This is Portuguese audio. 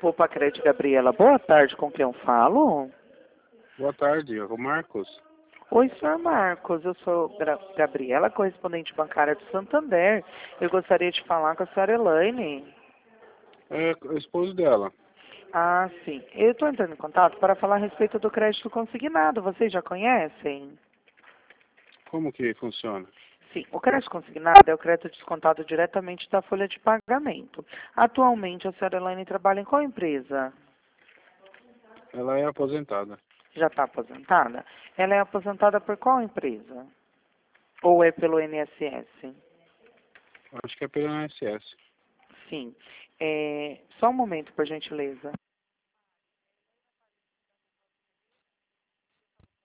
Opa, Crédito Gabriela, boa tarde, com quem eu falo? Boa tarde, o Marcos. Oi, senhor Marcos, eu sou Gabriela, correspondente bancária do Santander. Eu gostaria de falar com a senhora Elaine. É o esposo dela. Ah, sim. Eu estou entrando em contato para falar a respeito do crédito consignado. Vocês já conhecem? Como que funciona? Sim, o crédito consignado é o crédito descontado diretamente da folha de pagamento. Atualmente, a senhora Elaine trabalha em qual empresa? Ela é aposentada. Já está aposentada? Ela é aposentada por qual empresa? Ou é pelo INSS? Acho que é pela INSS. Sim. Só um momento, por gentileza.